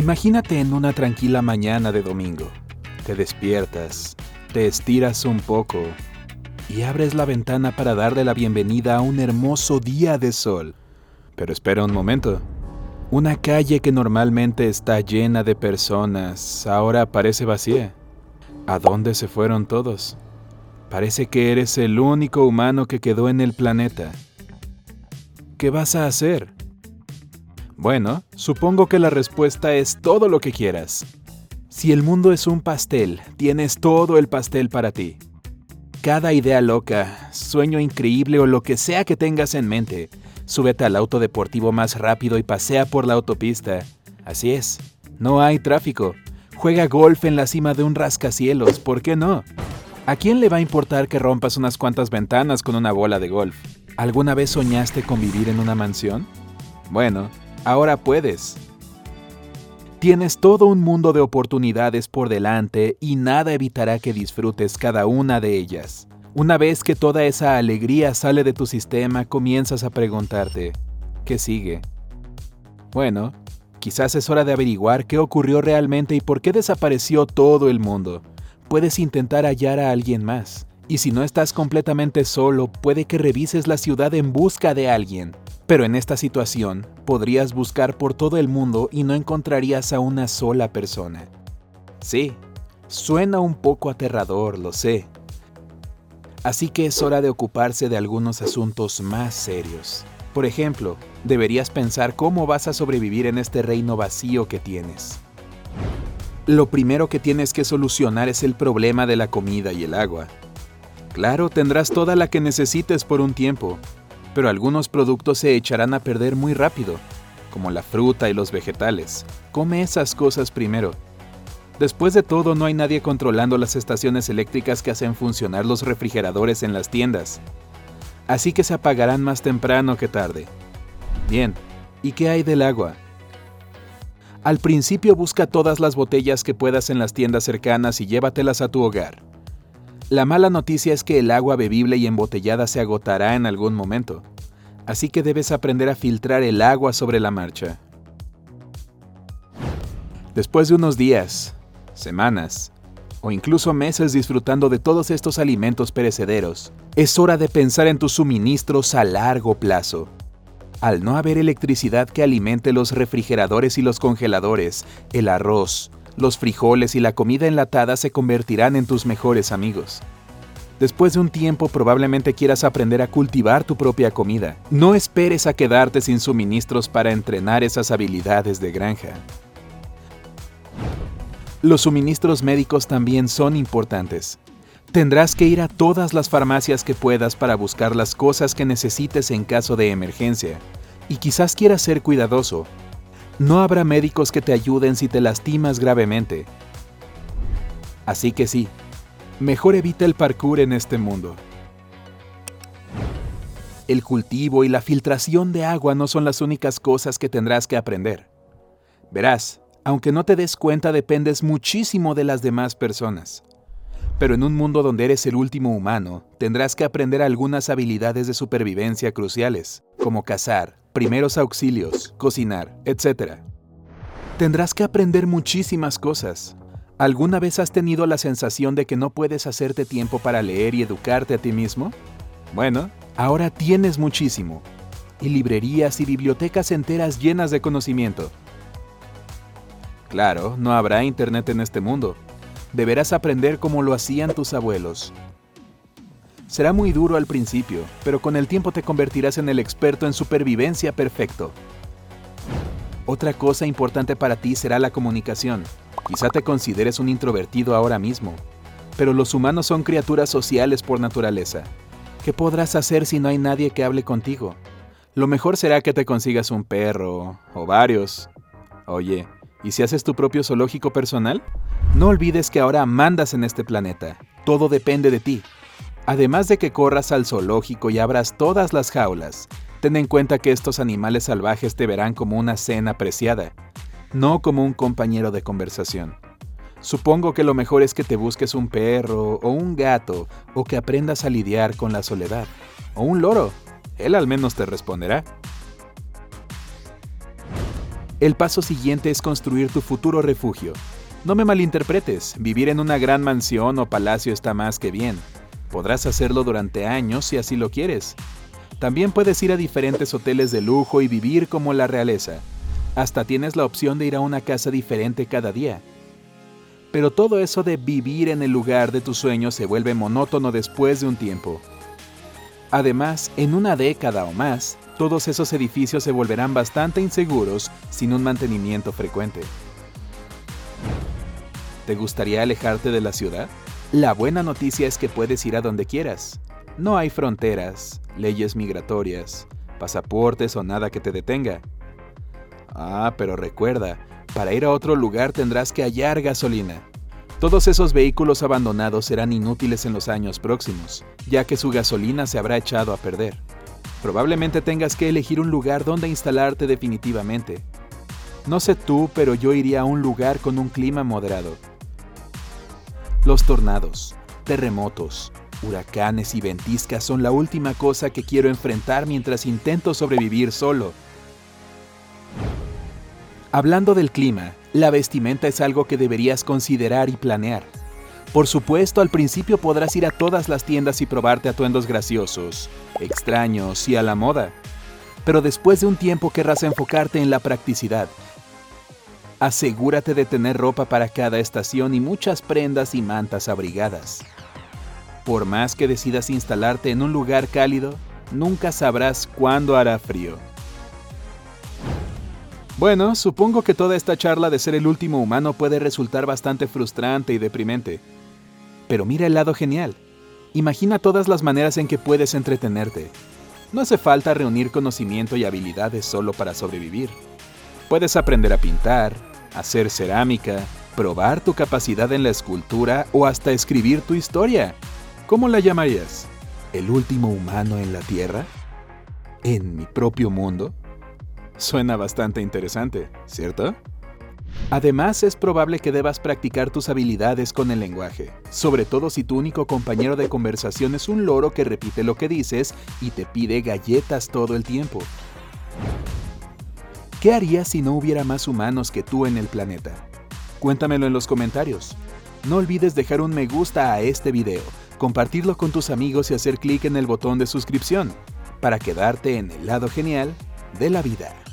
Imagínate en una tranquila mañana de domingo. Te despiertas, te estiras un poco y abres la ventana para darle la bienvenida a un hermoso día de sol. Pero espera un momento. Una calle que normalmente está llena de personas ahora parece vacía. ¿A dónde se fueron todos? Parece que eres el único humano que quedó en el planeta. ¿Qué vas a hacer? Bueno, supongo que la respuesta es todo lo que quieras. Si el mundo es un pastel, tienes todo el pastel para ti. Cada idea loca, sueño increíble o lo que sea que tengas en mente, súbete al auto deportivo más rápido y pasea por la autopista. Así es, no hay tráfico. Juega golf en la cima de un rascacielos, ¿por qué no? ¿A quién le va a importar que rompas unas cuantas ventanas con una bola de golf? ¿Alguna vez soñaste con vivir en una mansión? Bueno, ahora puedes. Tienes todo un mundo de oportunidades por delante y nada evitará que disfrutes cada una de ellas. Una vez que toda esa alegría sale de tu sistema, comienzas a preguntarte, ¿qué sigue? Bueno, quizás es hora de averiguar qué ocurrió realmente y por qué desapareció todo el mundo. Puedes intentar hallar a alguien más. Y si no estás completamente solo, puede que revises la ciudad en busca de alguien. Pero en esta situación, podrías buscar por todo el mundo y no encontrarías a una sola persona. Sí, suena un poco aterrador, lo sé. Así que es hora de ocuparse de algunos asuntos más serios. Por ejemplo, deberías pensar cómo vas a sobrevivir en este reino vacío que tienes. Lo primero que tienes que solucionar es el problema de la comida y el agua. Claro, tendrás toda la que necesites por un tiempo, pero algunos productos se echarán a perder muy rápido, como la fruta y los vegetales. Come esas cosas primero. Después de todo, no hay nadie controlando las estaciones eléctricas que hacen funcionar los refrigeradores en las tiendas. Así que se apagarán más temprano que tarde. Bien, ¿y qué hay del agua? Al principio busca todas las botellas que puedas en las tiendas cercanas y llévatelas a tu hogar. La mala noticia es que el agua bebible y embotellada se agotará en algún momento, así que debes aprender a filtrar el agua sobre la marcha. Después de unos días, semanas o incluso meses disfrutando de todos estos alimentos perecederos, es hora de pensar en tus suministros a largo plazo. Al no haber electricidad que alimente los refrigeradores y los congeladores, el arroz, los frijoles y la comida enlatada se convertirán en tus mejores amigos. Después de un tiempo probablemente quieras aprender a cultivar tu propia comida. No esperes a quedarte sin suministros para entrenar esas habilidades de granja. Los suministros médicos también son importantes. Tendrás que ir a todas las farmacias que puedas para buscar las cosas que necesites en caso de emergencia. Y quizás quieras ser cuidadoso. No habrá médicos que te ayuden si te lastimas gravemente. Así que sí, mejor evita el parkour en este mundo. El cultivo y la filtración de agua no son las únicas cosas que tendrás que aprender. Verás, aunque no te des cuenta, dependes muchísimo de las demás personas. Pero en un mundo donde eres el último humano, tendrás que aprender algunas habilidades de supervivencia cruciales, como cazar, primeros auxilios, cocinar, etc. Tendrás que aprender muchísimas cosas. ¿Alguna vez has tenido la sensación de que no puedes hacerte tiempo para leer y educarte a ti mismo? Bueno, ahora tienes muchísimo. Y librerías y bibliotecas enteras llenas de conocimiento. Claro, no habrá internet en este mundo. Deberás aprender como lo hacían tus abuelos. Será muy duro al principio, pero con el tiempo te convertirás en el experto en supervivencia perfecto. Otra cosa importante para ti será la comunicación. Quizá te consideres un introvertido ahora mismo, pero los humanos son criaturas sociales por naturaleza. ¿Qué podrás hacer si no hay nadie que hable contigo? Lo mejor será que te consigas un perro, o varios. Oye, ¿y si haces tu propio zoológico personal? No olvides que ahora mandas en este planeta. Todo depende de ti. Además de que corras al zoológico y abras todas las jaulas, ten en cuenta que estos animales salvajes te verán como una cena preciada, no como un compañero de conversación. Supongo que lo mejor es que te busques un perro o un gato o que aprendas a lidiar con la soledad. O un loro. Él al menos te responderá. El paso siguiente es construir tu futuro refugio. No me malinterpretes, vivir en una gran mansión o palacio está más que bien. Podrás hacerlo durante años si así lo quieres. También puedes ir a diferentes hoteles de lujo y vivir como la realeza. Hasta tienes la opción de ir a una casa diferente cada día. Pero todo eso de vivir en el lugar de tus sueños se vuelve monótono después de un tiempo. Además, en una década o más, todos esos edificios se volverán bastante inseguros sin un mantenimiento frecuente. ¿Te gustaría alejarte de la ciudad? La buena noticia es que puedes ir a donde quieras. No hay fronteras, leyes migratorias, pasaportes o nada que te detenga. Pero recuerda, para ir a otro lugar tendrás que hallar gasolina. Todos esos vehículos abandonados serán inútiles en los años próximos, ya que su gasolina se habrá echado a perder. Probablemente tengas que elegir un lugar donde instalarte definitivamente. No sé tú, pero yo iría a un lugar con un clima moderado. Los tornados, terremotos, huracanes y ventiscas son la última cosa que quiero enfrentar mientras intento sobrevivir solo. Hablando del clima, la vestimenta es algo que deberías considerar y planear. Por supuesto, al principio podrás ir a todas las tiendas y probarte atuendos graciosos, extraños y a la moda. Pero después de un tiempo querrás enfocarte en la practicidad. Asegúrate de tener ropa para cada estación y muchas prendas y mantas abrigadas. Por más que decidas instalarte en un lugar cálido, nunca sabrás cuándo hará frío. Bueno, supongo que toda esta charla de ser el último humano puede resultar bastante frustrante y deprimente. Pero mira el lado genial. Imagina todas las maneras en que puedes entretenerte. No hace falta reunir conocimiento y habilidades solo para sobrevivir. Puedes aprender a pintar, hacer cerámica, probar tu capacidad en la escultura o hasta escribir tu historia. ¿Cómo la llamarías? ¿El último humano en la Tierra? ¿En mi propio mundo? Suena bastante interesante, ¿cierto? Además, es probable que debas practicar tus habilidades con el lenguaje, sobre todo si tu único compañero de conversación es un loro que repite lo que dices y te pide galletas todo el tiempo. ¿Qué harías si no hubiera más humanos que tú en el planeta? Cuéntamelo en los comentarios. No olvides dejar un me gusta a este video, compartirlo con tus amigos y hacer clic en el botón de suscripción para quedarte en el lado genial de la vida.